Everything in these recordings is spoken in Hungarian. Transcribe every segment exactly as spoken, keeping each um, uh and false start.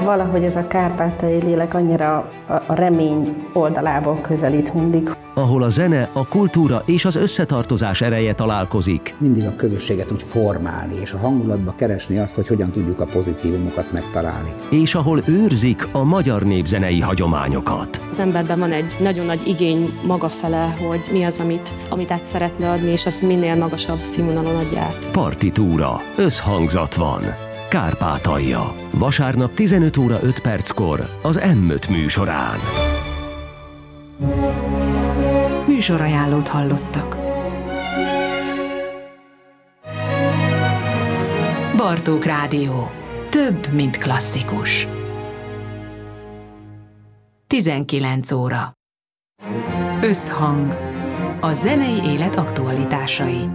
Valahogy ez a kárpátaljai lélek annyira a, a remény oldalából közelít mindig. Ahol a zene, a kultúra és az összetartozás ereje találkozik. Mindig a közösséget úgy formálni, és a hangulatba keresni azt, hogy hogyan tudjuk a pozitívumokat megtalálni. És ahol őrzik a magyar népzenei hagyományokat. Az emberben van egy nagyon nagy igény maga fele, hogy mi az, amit, amit át szeretne adni, és azt minél magasabb színvonalon adja át. Partitúra. Összhangzat van. Kárpátalja. Vasárnap tizenöt óra öt perckor az em öt műsorán. Műsorajánlót hallottak. Bartók Rádió. Több, mint klasszikus. tizenkilenc óra. Összhang. A zenei élet aktualitásai.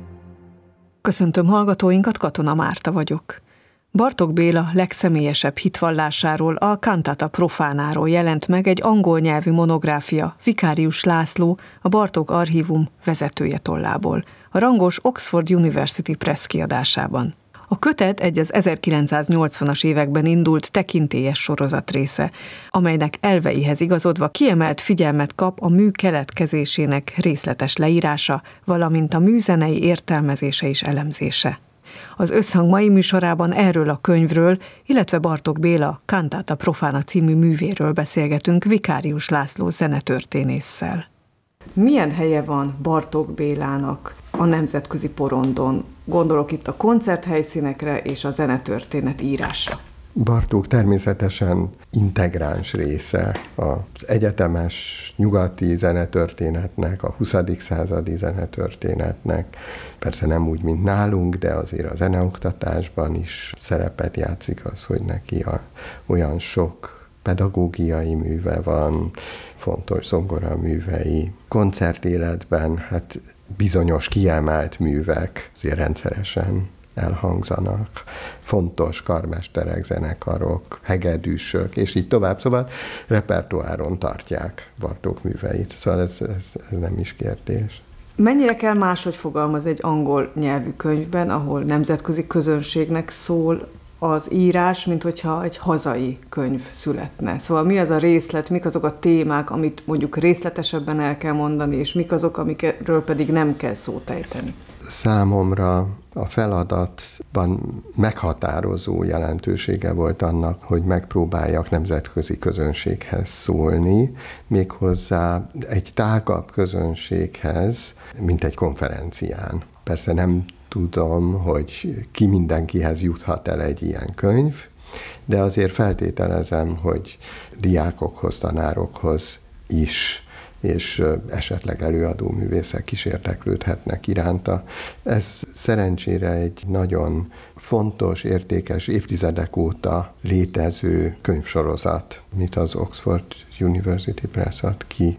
Köszöntöm hallgatóinkat, Katona Márta vagyok. Bartók Béla legszemélyesebb hitvallásáról, a Cantata Profanáról jelent meg egy angol nyelvű monográfia Vikárius László, a Bartók Archívum vezetője tollából, a rangos Oxford University Press kiadásában. A kötet egy az ezerkilencszáznyolcvanas években indult tekintélyes sorozat része, amelynek elveihez igazodva kiemelt figyelmet kap a mű keletkezésének részletes leírása, valamint a műzenei értelmezése és elemzése. Az Összhang mai műsorában erről a könyvről, illetve Bartók Béla Cantata Profana című művéről beszélgetünk Vikárius László zenetörténésszel. Milyen helye van Bartók Bélának a nemzetközi porondon? Gondolok itt a koncerthelyszínekre és a zenetörténet írásra. Bartók természetesen integráns része az egyetemes nyugati zenetörténetnek, a huszadik századi zenetörténetnek. Persze nem úgy, mint nálunk, de azért a zeneoktatásban is szerepet játszik az, hogy neki a, olyan sok pedagógiai műve van, fontos zongoraművei. Koncertéletben hát bizonyos kiemelt művek azért rendszeresen elhangzanak, fontos karmesterek, zenekarok, hegedűsök, és így tovább, szóval repertoáron tartják Bartók műveit, szóval ez, ez, ez nem is kérdés. Mennyire kell máshogy fogalmaz egy angol nyelvű könyvben, ahol nemzetközi közönségnek szól az írás, mint hogyha egy hazai könyv születne. Szóval mi az a részlet, mik azok a témák, amit mondjuk részletesebben el kell mondani, és mik azok, amikről pedig nem kell szót ejteni? Számomra a feladatban meghatározó jelentősége volt annak, hogy megpróbáljak nemzetközi közönséghez szólni, méghozzá egy tágabb közönséghez, mint egy konferencián. Persze nem tudom, hogy ki mindenkihez juthat el egy ilyen könyv, de azért feltételezem, hogy diákokhoz, tanárokhoz is, és esetleg előadó művészek is érdeklődhetnek iránta. Ez szerencsére egy nagyon fontos, értékes, évtizedek óta létező könyvsorozat, mint az Oxford University Press ad ki,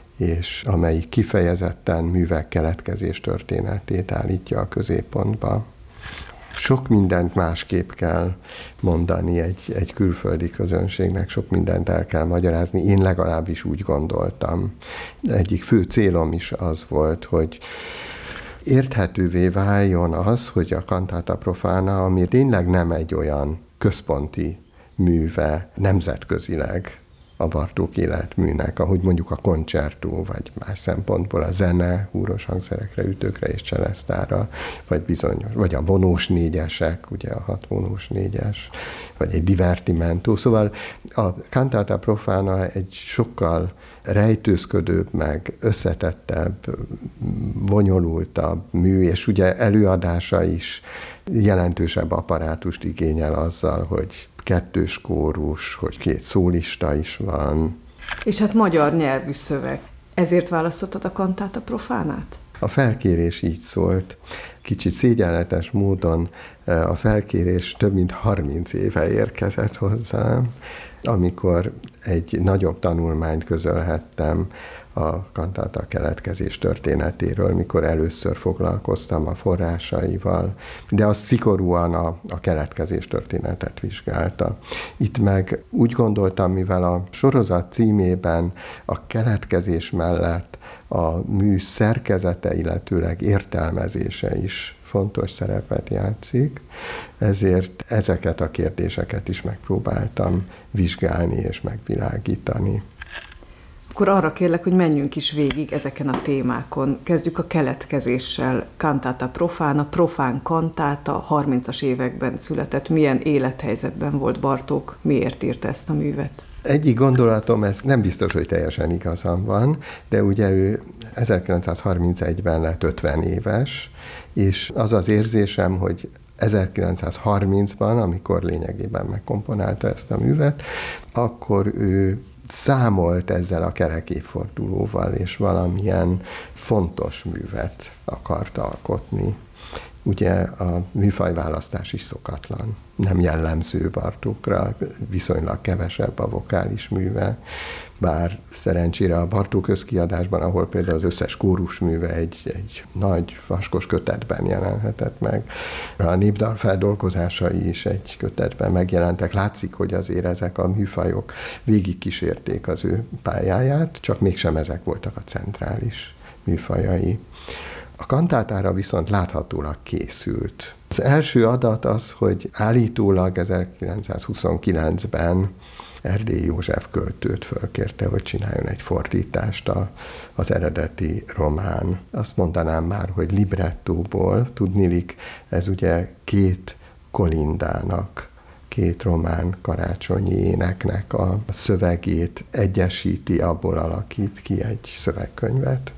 és amelyik kifejezetten művek keletkezés történetét állítja a középpontba. Sok mindent másképp kell mondani egy, egy külföldi közönségnek, sok mindent el kell magyarázni, én legalábbis úgy gondoltam. Egyik fő célom is az volt, hogy érthetővé váljon az, hogy a Cantata Profana, ami tényleg nem egy olyan központi műve nemzetközileg, a Bartók életműnek, ahogy mondjuk a koncertó, vagy más szempontból a zene, húros hangszerekre, ütőkre és cselesztára, vagy bizonyos, vagy a vonós négyesek, ugye a hat vonós négyes, vagy egy divertimento. Szóval a Cantata Profana egy sokkal rejtőzködőbb, meg összetettebb, bonyolultabb mű, és ugye előadása is jelentősebb apparátust igényel azzal, hogy kettős kórus, hogy két szólista is van. És hát magyar nyelvű szöveg. Ezért választottad a Cantata Profánát? A felkérés így szólt. Kicsit szégyenletes módon a felkérés több mint harminc éve érkezett hozzám, amikor egy nagyobb tanulmányt közölhettem a kantata keletkezés történetéről, mikor először foglalkoztam a forrásaival, de az szigorúan a, a keletkezés történetet vizsgálta. Itt meg úgy gondoltam, mivel a sorozat címében a keletkezés mellett a mű szerkezete, illetőleg értelmezése is fontos szerepet játszik, ezért ezeket a kérdéseket is megpróbáltam vizsgálni és megvilágítani. Akkor arra kérlek, hogy menjünk is végig ezeken a témákon. Kezdjük a keletkezéssel. Cantata profana, profán kantáta, harmincas években született. Milyen élethelyzetben volt Bartók? Miért írta ezt a művet? Egyik gondolatom, ez nem biztos, hogy teljesen igazam van, de ugye ő ezerkilencszázharmincegyben lett ötven éves, és az az érzésem, hogy ezerkilencszázharmincban, amikor lényegében megkomponálta ezt a művet, akkor ő számolt ezzel a kerek évfordulóval, és valamilyen fontos művet akart alkotni. Ugye a műfajválasztás is szokatlan, nem jellemző Bartókra, viszonylag kevesebb a vokális műve, bár szerencsére a Bartók közkiadásban, ahol például az összes kórusműve egy, egy nagy vaskos kötetben jelenhetett meg, a népdal feldolgozásai is egy kötetben megjelentek, látszik, hogy azért ezek a műfajok végigkísérték az ő pályáját, csak mégsem ezek voltak a centrális műfajai. A kantátára viszont láthatólag készült. Az első adat az, hogy állítólag ezerkilencszázhuszonkilencben Erdélyi József költőt fölkérte, hogy csináljon egy fordítást a, az eredeti román. Azt mondanám már, hogy librettóból, tudnilik, ez ugye két kolindának, két román karácsonyi éneknek a szövegét egyesíti, abból alakít ki egy szövegkönyvet.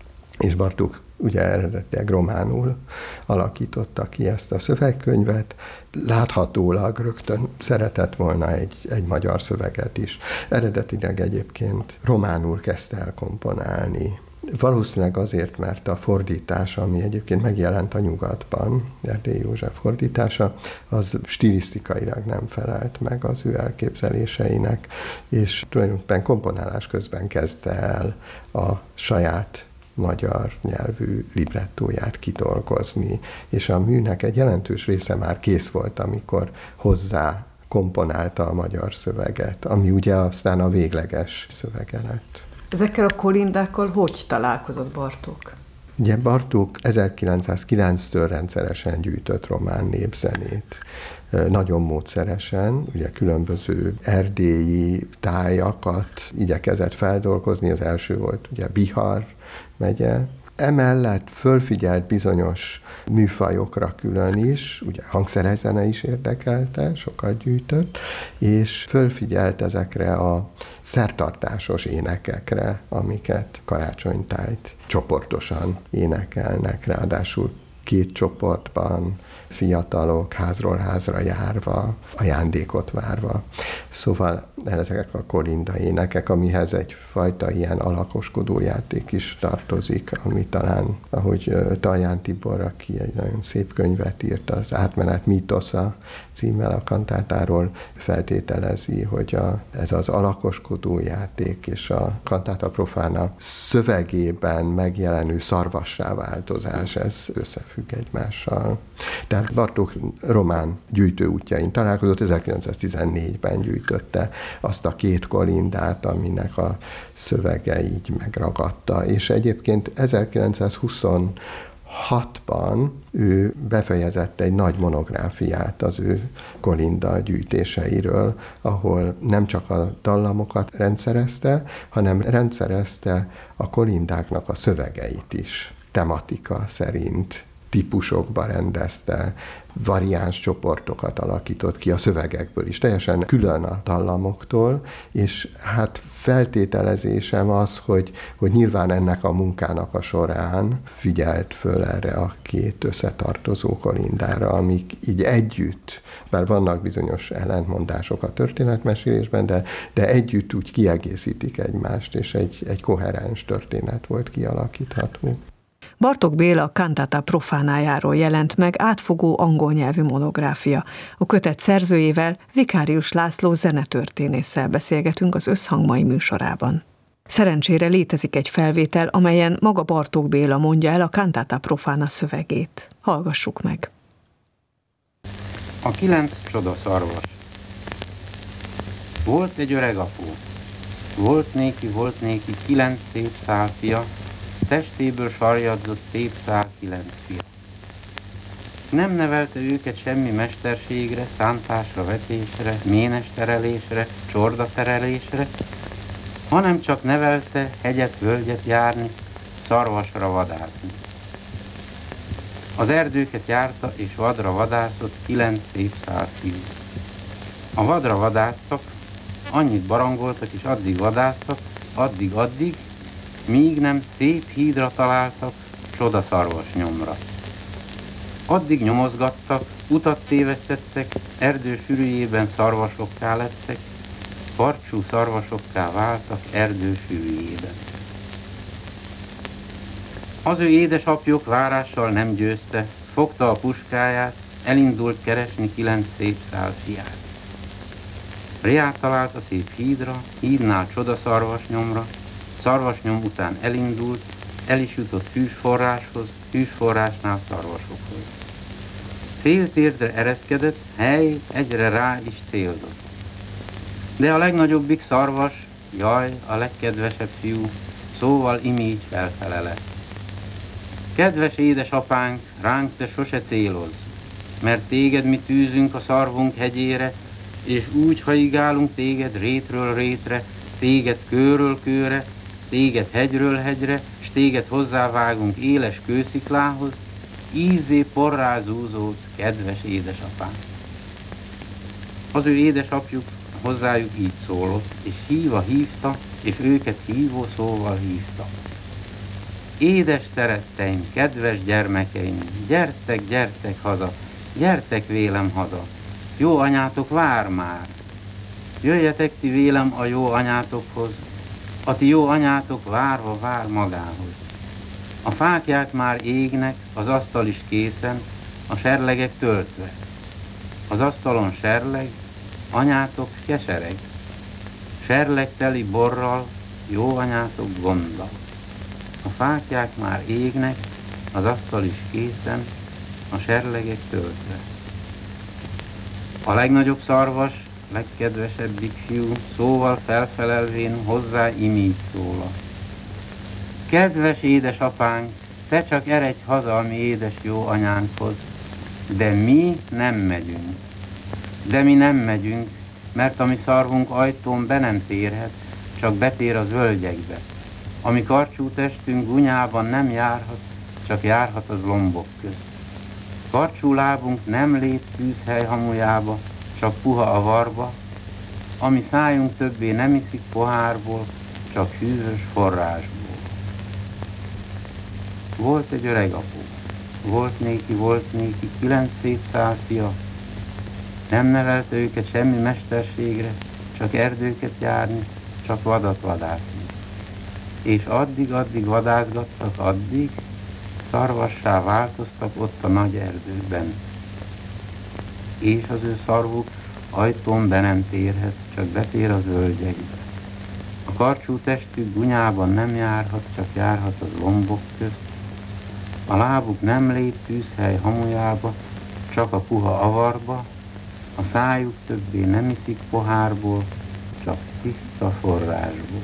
És Bartók ugye eredetileg románul alakította ki ezt a szövegkönyvet, láthatólag rögtön szeretett volna egy, egy magyar szöveget is. Eredetileg egyébként románul kezdte el komponálni. Valószínűleg azért, mert a fordítása, ami egyébként megjelent a Nyugatban, Erdélyi József fordítása, az stilisztikailag nem felelt meg az ő elképzeléseinek, és tulajdonképpen komponálás közben kezdte el a saját magyar nyelvű librettóját kidolgozni, és a műnek egy jelentős része már kész volt, amikor hozzá komponálta a magyar szöveget, ami ugye aztán a végleges szövege lett. Ezekkel a kolindákkal hogy találkozott Bartók? Ugye Bartók ezerkilencszázkilenctől rendszeresen gyűjtött román népzenét. Nagyon módszeresen, ugye különböző erdélyi tájakat igyekezett feldolgozni, az első volt ugye Bihar megye. Emellett fölfigyelt bizonyos műfajokra külön is, ugye hangszeres zene is érdekelte, sokat gyűjtött, és fölfigyelt ezekre a szertartásos énekekre, amiket karácsonytájt csoportosan énekelnek, ráadásul két csoportban, fiatalok házról házra járva, ajándékot várva. Szóval ezek a kolinda énekek, amihez egyfajta ilyen alakoskodó játék is tartozik, ami talán, ahogy Talján Tibor, aki egy nagyon szép könyvet írt, az Átmenet mítosza címmel a kantátáról feltételezi, hogy a, ez az alakoskodó játék és a Cantata profana szövegében megjelenő szarvassá változás, ez összefügg egymással. Tehát Bartók román gyűjtőútjain találkozott, ezerkilencszáztizennégyben gyűjtötte azt a két kolindát, aminek a szövege így megragadta. És egyébként ezerkilencszázhuszonhatban ő befejezett egy nagy monográfiát az ő kolinda gyűjtéseiről, ahol nem csak a dallamokat rendszerezte, hanem rendszerezte a kolindáknak a szövegeit is, tematika szerint, típusokba rendezte, variáns csoportokat alakított ki a szövegekből is, teljesen külön a dallamoktól, és hát feltételezésem az, hogy, hogy nyilván ennek a munkának a során figyelt föl erre a két összetartozó kolindára, amik így együtt, bár vannak bizonyos ellentmondások a történetmesélésben, de, de együtt úgy kiegészítik egymást, és egy, egy koherens történet volt kialakítható. Bartók Béla Cantata profanájáról jelent meg átfogó angol nyelvű monográfia. A kötet szerzőjével, Vikárius László zenetörténésszel beszélgetünk az Összhang mai műsorában. Szerencsére létezik egy felvétel, amelyen maga Bartók Béla mondja el a Cantata profana szövegét. Hallgassuk meg. A kilenc csodaszarvas. Volt egy öreg apu. Volt néki, volt néki kilenc szép szálfia, testéből sarjadzott szép szál kilenc fia. Nem nevelte őket semmi mesterségre, szántásra, vetésre, ménes terelésre, csorda terelésre, hanem csak nevelte hegyet, völgyet járni, szarvasra vadászni. Az erdőket járta és vadra vadászott kilenc szép szál fiú. A vadra vadásztak, annyit barangoltak és addig vadásztak, addig-addig, míg nem szép hídra találtak, csodaszarvas nyomra. Addig nyomozgattak, utat tévesztettek, erdő sűrűjében szarvasokká lettek, karcsú szarvasokká váltak erdő sűrűjében. Az ő édesapjuk várással nem győzte, fogta a puskáját, elindult keresni kilenc szép szál fiát. Riát talált a szép hídra, hídnál csodaszarvasnyomra, szarvasnyom után elindult, el is jutott hűsforráshoz, hűsforrásnál szarvasokhoz. Féltérdre ereszkedett, hely egyre rá is célzott. De a legnagyobbik szarvas, jaj, a legkedvesebb fiú, szóval imígy felfele lett. Kedves édesapánk, ránk te sose célozz, mert téged mi tűzünk a szarvunk hegyére, és úgy haigálunk téged rétről rétre, téged kőről kőre, téged hegyről hegyre, s téged hozzávágunk éles kősziklához, ízzé porrá zúzódsz, kedves édesapánk. Az ő édesapjuk hozzájuk így szólott, és hívva hívta, és őket hívó szóval hívta. Édes szeretteim, kedves gyermekeim, gyertek, gyertek haza, gyertek vélem haza, jó anyátok vár már. Jöjjetek ti vélem a jó anyátokhoz, a ti jó anyátok várva vár magához. A fáklyák már égnek, az asztal is készen, a serlegek töltve. Az asztalon serleg, anyátok kesereg. Serleg teli borral, jó anyátok gonddal. A fáklyák már égnek, az asztal is készen, a serlegek töltve. A legnagyobb szarvas, legkedvesebbik fiú, szóval felfelelvén hozzá imígy szólal. Kedves édesapánk, te csak eredj haza a mi édes jó anyánkhoz, de mi nem megyünk. De mi nem megyünk, mert a mi szarvunk ajtón be nem térhet, csak betér az völgyekbe. A mi karcsú testünk gunyában nem járhat, csak járhat az lombok közt. Karcsú lábunk nem lép tűzhely hamujába, csak puha a varba, ami szájunk többé nem iszik pohárból, csak hűvös forrásból. Volt egy öreg apu, volt néki, volt néki, kilenc szép szál fia, nem nevelte őket semmi mesterségre, csak erdőket járni, csak vadat vadászni. És addig-addig vadászgattak, addig szarvassá változtak ott a nagy erdőben. És az ő szarvuk ajtón be nem térhet, csak betér az völgyekbe. A karcsú testük gunyában nem járhat, csak járhat az lombok közt. A lábuk nem lép tűzhely hamujába, csak a puha avarba, a szájuk többé nem iszik pohárból, csak tiszta forrásból.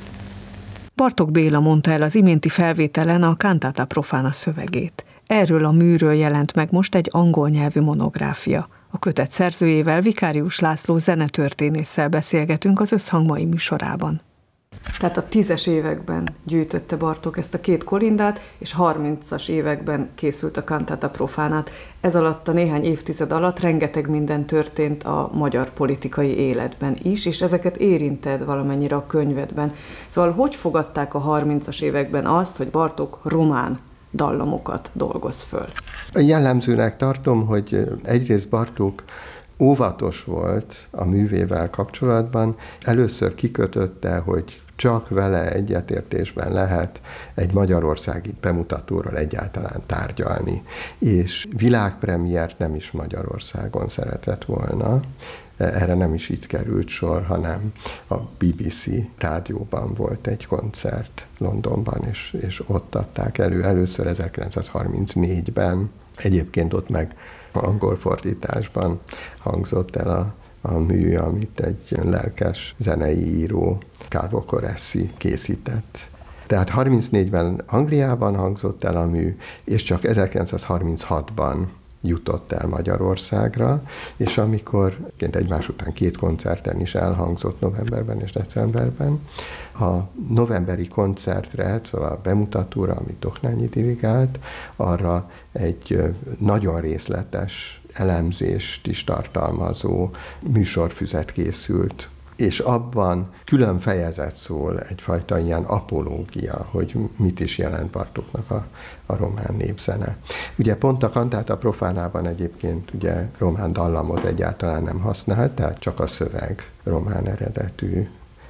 Bartók Béla mondta el az iménti felvételen a Cantata Profana szövegét. Erről a műről jelent meg most egy angol nyelvű monográfia. A kötet szerzőjével, Vikárius László zenetörténésszel beszélgetünk az Összhang mai műsorában. Tehát a tízes években gyűjtötte Bartók ezt a két kolindát, és harmincas években készült a Cantata Profanát. Ez alatt a néhány évtized alatt rengeteg minden történt a magyar politikai életben is, és ezeket érinted valamennyire a könyvedben. Szóval hogy fogadták a harmincas években azt, hogy Bartók román dallamokat dolgoz föl? Jellemzőnek tartom, hogy egyrészt Bartók óvatos volt a művével kapcsolatban. Először kikötötte, hogy csak vele egyetértésben lehet egy magyarországi bemutatóról egyáltalán tárgyalni. És világpremiért nem is Magyarországon szeretett volna. Erre nem is itt került sor, hanem a bé bé cé rádióban volt egy koncert Londonban, és, és ott adták elő először ezerkilencszázharmincnégyben. Egyébként ott meg angol fordításban hangzott el a, a mű, amit egy lelkes zenei író, Calvo Coressi készített. Tehát harmincnégyben Angliában hangzott el a mű, és csak ezerkilencszázharminchatban jutott el Magyarországra, és amikor egymás után két koncerten is elhangzott novemberben és decemberben, a novemberi koncertre, szóval a bemutatóra, amit Doknányi dirigált, arra egy nagyon részletes elemzést is tartalmazó műsorfüzet készült, és abban külön fejezet szól, egyfajta ilyen apológia, hogy mit is jelent Bartóknak a, a román népzene. Ugye pont a Cantata Profanában egyébként ugye román dallamot egyáltalán nem használt, tehát csak a szöveg román eredetű.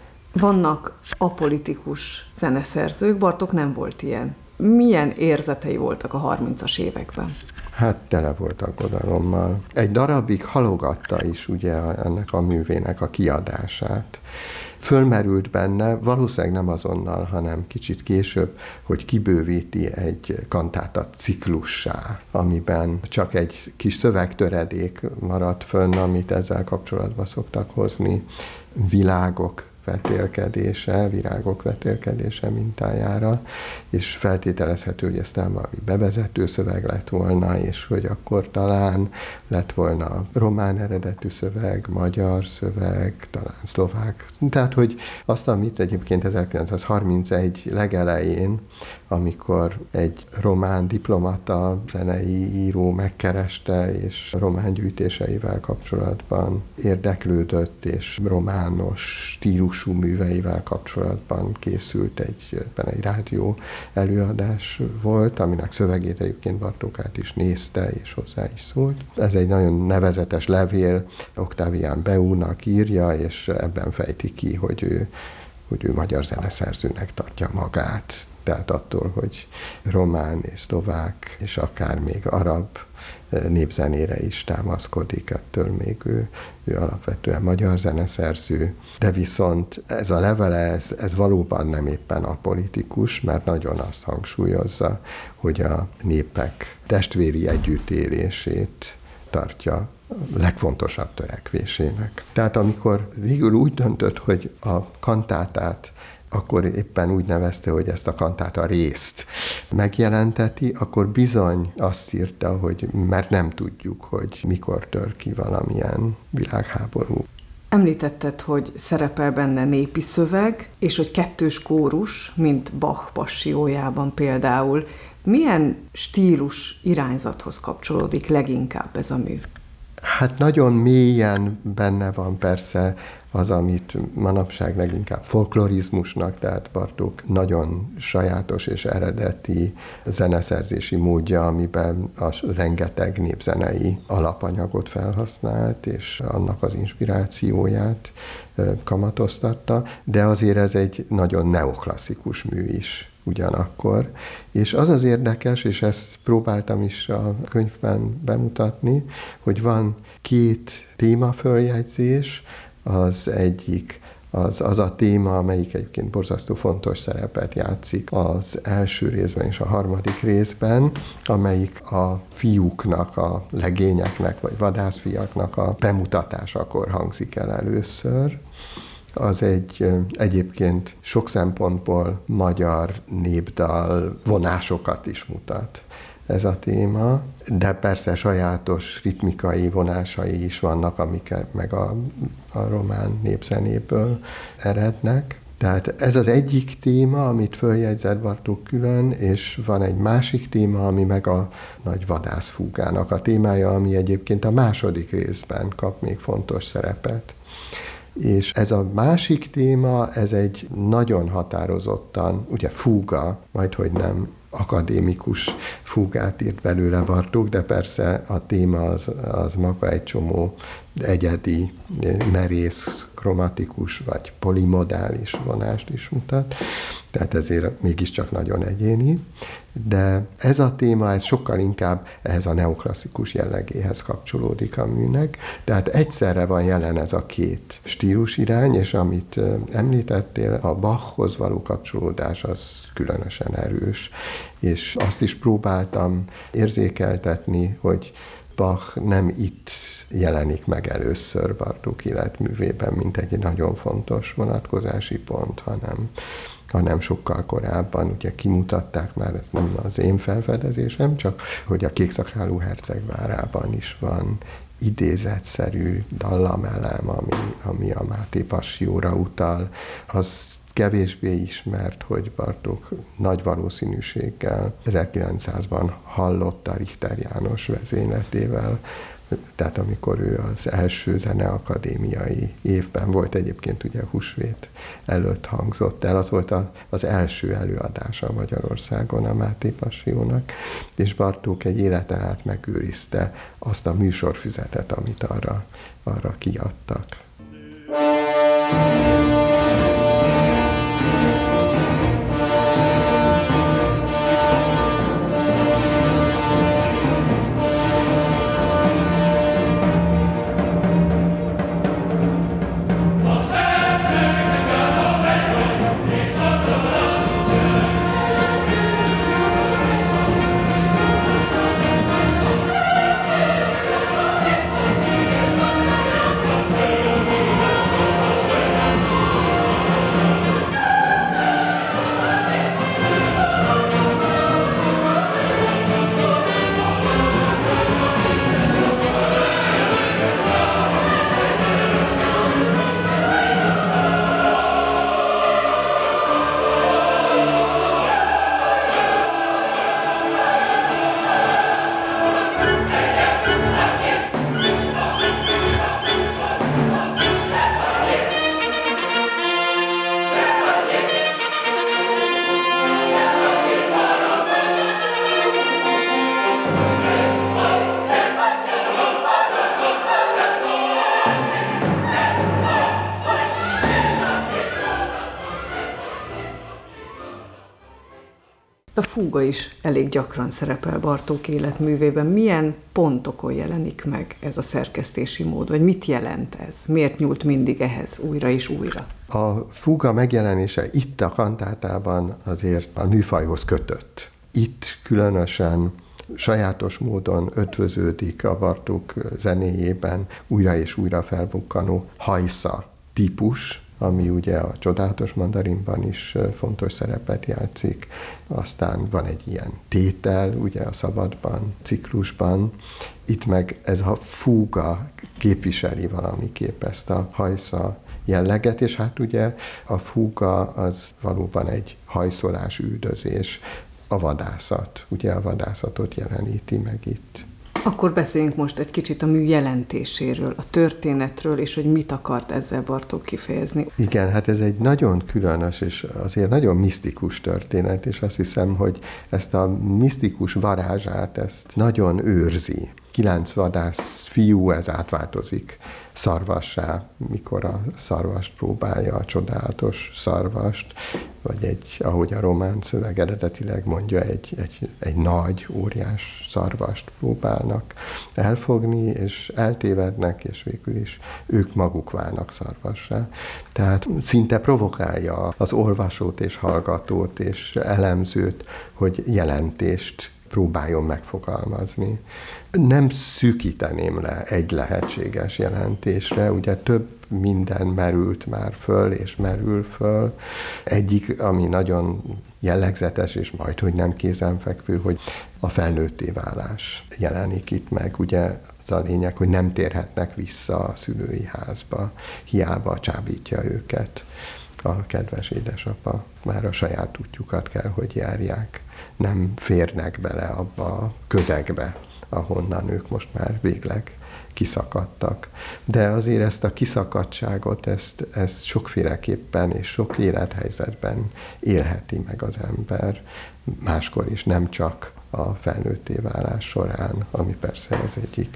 Vannak apolitikus zeneszerzők, Bartók nem volt ilyen. Milyen érzetei voltak a harmincas években? Hát tele volt aggodalommal. Egy darabig halogatta is ugye ennek a művének a kiadását. Fölmerült benne, valószínűleg nem azonnal, hanem kicsit később, hogy kibővíti egy kantáta ciklussá, amiben csak egy kis szövegtöredék maradt fönn, amit ezzel kapcsolatban szoktak hozni, világok vetélkedése, virágok vetélkedése mintájára, és feltételezhető, hogy ez nem valami bevezető szöveg lett volna, és hogy akkor talán lett volna román eredetű szöveg, magyar szöveg, talán szlovák. Tehát, hogy azt, amit egyébként ezerkilencszázharmincegy legelején, amikor egy román diplomata, zenei író megkereste, és román gyűjtéseivel kapcsolatban érdeklődött, és romános stílusú műveivel kapcsolatban készült egy, egy rádió előadás volt, aminek szövegét egyébként Bartók át is nézte, és hozzá is szólt. Ez egy nagyon nevezetes levél, Octavian Beúnak írja, és ebben fejti ki, hogy ő, hogy ő magyar zeneszerzőnek tartja magát. Tehát attól, hogy román és szlovák, és akár még arab népzenére is támaszkodik, ettől még ő, ő alapvetően magyar zeneszerző. De viszont ez a levele, ez, ez valóban nem éppen apolitikus, mert nagyon azt hangsúlyozza, hogy a népek testvéri együttélését tartja legfontosabb törekvésének. Tehát amikor végül úgy döntött, hogy a kantátát akkor éppen úgy nevezte, hogy ezt a kantáta részt megjelenteti, akkor bizony azt írta, hogy mert nem tudjuk, hogy mikor tör ki valamilyen világháború. Említetted, hogy szerepel benne népi szöveg, és hogy kettős kórus, mint Bach Passiójában például. Milyen stílus irányzathoz kapcsolódik leginkább ez a mű? Hát nagyon mélyen benne van persze az, amit manapság leginkább folklorizmusnak, tehát Bartók nagyon sajátos és eredeti zeneszerzési módja, amiben a rengeteg népzenei alapanyagot felhasznált, és annak az inspirációját kamatoztatta, de azért ez egy nagyon neoklasszikus mű is ugyanakkor. És az az érdekes, és ezt próbáltam is a könyvben bemutatni, hogy van két témaföljegyzés, az egyik az, az a téma, amelyik egyébként borzasztó fontos szerepet játszik az első részben és a harmadik részben, amelyik a fiúknak, a legényeknek vagy vadászfiaknak a bemutatásakor hangzik el először. Az egy egyébként sok szempontból magyar népdal vonásokat is mutat ez a téma, de persze sajátos ritmikai vonásai is vannak, amik meg a, a román népzenéből erednek. Tehát ez az egyik téma, amit följegyzett Bartók külön, és van egy másik téma, ami meg a nagy vadászfúgának a témája, ami egyébként a második részben kap még fontos szerepet. És ez a másik téma, ez egy nagyon határozottan, ugye fúga, majdhogy nem akadémikus fúgát írt belőle Bartók, de persze a téma az, az maga egy csomó egyedi, merész, kromatikus vagy polimodális vonást is mutat, tehát ezért mégiscsak nagyon egyéni. De ez a téma, ez sokkal inkább ehhez a neoklasszikus jellegéhez kapcsolódik a műnek, tehát egyszerre van jelen ez a két stílusirány, és amit említettél, a Bachhoz való kapcsolódás az különösen erős, és azt is próbáltam érzékeltetni, hogy Bach nem itt jelenik meg először Bartók életművében, mint egy nagyon fontos vonatkozási pont, hanem hanem sokkal korábban. Ugye kimutatták már, ez nem az én felfedezésem, csak hogy a Kékszakálú herceg várában is van idézetszerű dallamelem, ami, ami a Máté Passióra utal. Az kevésbé ismert, hogy Bartók nagy valószínűséggel ezerkilencszázban hallotta Richter János vezényletével, tehát amikor ő az első zeneakadémiai évben volt, egyébként ugye Húsvét előtt hangzott el, az volt a, az első előadása Magyarországon a Máté Passiónak, és Bartók egy életen át megőrizte azt a műsorfüzetet, amit arra, arra kiadtak. A fúga is elég gyakran szerepel Bartók életművében. Milyen pontokon jelenik meg ez a szerkesztési mód, vagy mit jelent ez? Miért nyúlt mindig ehhez újra és újra? A fúga megjelenése itt a kantátában azért a műfajhoz kötött. Itt különösen sajátos módon ötvöződik a Bartók zenéjében újra és újra felbukkanó hajsza típus, ami ugye a Csodálatos mandarinban is fontos szerepet játszik. Aztán van egy ilyen tétel, ugye a Szabadban ciklusban. Itt meg ez a fúga képviseli valamiképp ezt a hajsza jelleget, és hát ugye a fúga az valóban egy hajszolás, üldözés, a vadászat. Ugye a vadászatot jeleníti meg itt. Akkor beszéljünk most egy kicsit a mű jelentéséről, a történetről, és hogy mit akart ezzel Bartók kifejezni. Igen, hát ez egy nagyon különös, és azért nagyon misztikus történet, és azt hiszem, hogy ezt a misztikus varázsát, ezt nagyon őrzi. Kilenc vadász fiú, ez átváltozik szarvassá, mikor a szarvast próbálja, a csodálatos szarvast, vagy egy, ahogy a román szöveg eredetileg mondja, egy, egy, egy nagy, óriás szarvast próbálnak elfogni, és eltévednek, és végül is ők maguk válnak szarvassá. Tehát szinte provokálja az olvasót és hallgatót és elemzőt, hogy jelentést próbáljon megfogalmazni. Nem szűkíteném le egy lehetséges jelentésre, ugye több minden merült már föl, és merül föl. Egyik, ami nagyon jellegzetes, és majd, hogy nem kézenfekvő, hogy a felnőtté válás jelenik itt meg. Ugye az a lényeg, hogy nem térhetnek vissza a szülői házba, hiába csábítja őket a kedves édesapa. Már a saját útjukat kell, hogy járják. Nem férnek bele abba a közegbe, ahonnan ők most már végleg kiszakadtak. De azért ezt a kiszakadtságot, ezt, ezt sokféleképpen és sok élethelyzetben élheti meg az ember. Máskor is, nem csak a felnőtté válás során, ami persze az egyik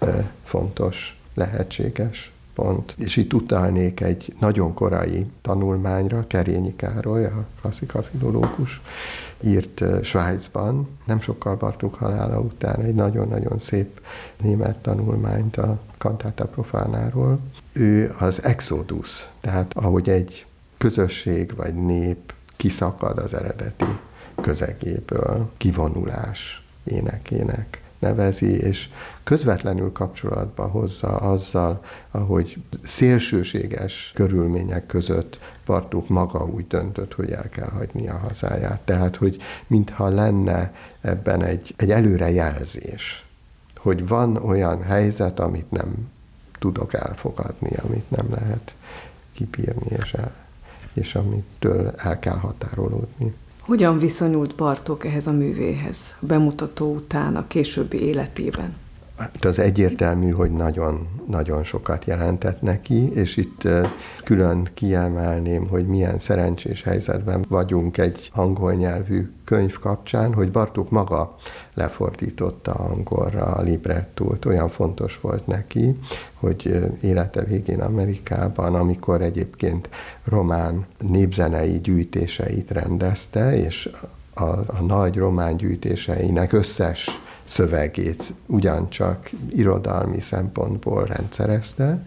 fontos, lehetséges pont. És itt utalnék egy nagyon korai tanulmányra, Kerényi Károly, a klasszika filológus, írt Svájcban, nem sokkal Bartók halála után egy nagyon-nagyon szép német tanulmányt a Cantata Profanáról. Ő az exodus, tehát ahogy egy közösség vagy nép kiszakad az eredeti közegéből, kivonulás énekének nevezi, és közvetlenül kapcsolatba hozza azzal, ahogy szélsőséges körülmények között Bartók maga úgy döntött, hogy el kell hagyni a hazáját. Tehát, hogy mintha lenne ebben egy, egy előrejelzés, hogy van olyan helyzet, amit nem tudok elfogadni, amit nem lehet kibírni, és, el, és amitől el kell határolódni. Hogyan viszonyult Bartók ehhez a művéhez, a bemutató után, a későbbi életében? Az egyértelmű, hogy nagyon, nagyon sokat jelentett neki, és itt külön kiemelném, hogy milyen szerencsés helyzetben vagyunk egy angol nyelvű könyv kapcsán, hogy Bartók maga lefordította angolra a librettót. Olyan fontos volt neki, hogy élete végén Amerikában, amikor egyébként román népzenei gyűjtéseit rendezte, és a, a nagy román gyűjtéseinek összes szövegét ugyancsak irodalmi szempontból rendszerezte,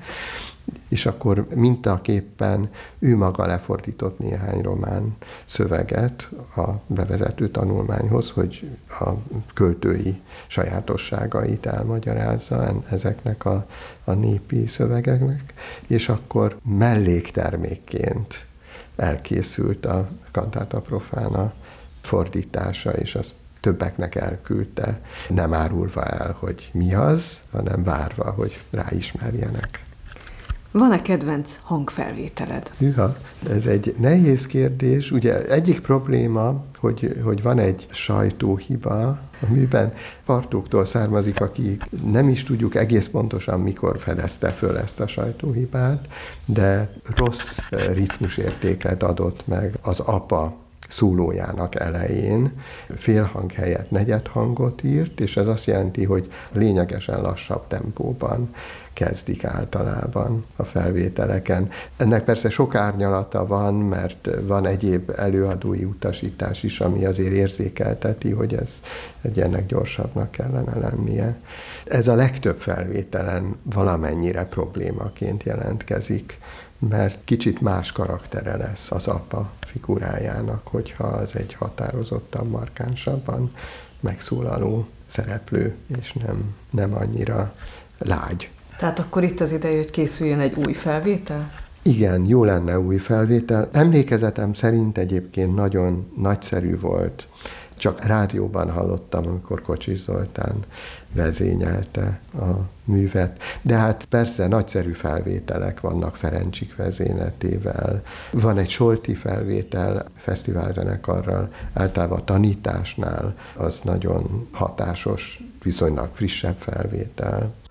és akkor mintaképpen ő maga lefordított néhány román szöveget a bevezető tanulmányhoz, hogy a költői sajátosságait elmagyarázza ezeknek a, a népi szövegeknek, és akkor melléktermékként elkészült a Cantata Profana fordítása, és azt többeknek elküldte, nem árulva el, hogy mi az, hanem várva, hogy ráismerjenek. Van-e kedvenc hangfelvételed? Hűha, ez egy nehéz kérdés. Ugye egyik probléma, hogy, hogy van egy sajtóhiba, amiben Bartóktól származik, aki nem is tudjuk egész pontosan, mikor fedezte föl ezt a sajtóhibát, de rossz ritmusértéket adott meg az apa szólójának elején, félhang helyett negyedhangot írt, és ez azt jelenti, hogy lényegesen lassabb tempóban kezdik általában a felvételeken. Ennek persze sok árnyalata van, mert van egyéb előadói utasítás is, ami azért érzékelteti, hogy ez egy ennek gyorsabbnak kellene lennie. Ez a legtöbb felvételen valamennyire problémaként jelentkezik, mert kicsit más karaktere lesz az apa figurájának, hogyha az egy határozottan, markánsabban megszólaló szereplő, és nem, nem annyira lágy. Tehát akkor itt az ideje, hogy készüljön egy új felvétel? Igen, jó lenne új felvétel. Emlékezetem szerint egyébként nagyon nagyszerű volt. Csak rádióban hallottam, amikor Kocsis Zoltán vezényelte a művet. De hát persze nagyszerű felvételek vannak Ferencsik vezényletével. Van egy Solti felvétel fesztiválzenekarral, általában a tanításnál, az nagyon hatásos, viszonylag frissebb felvétel.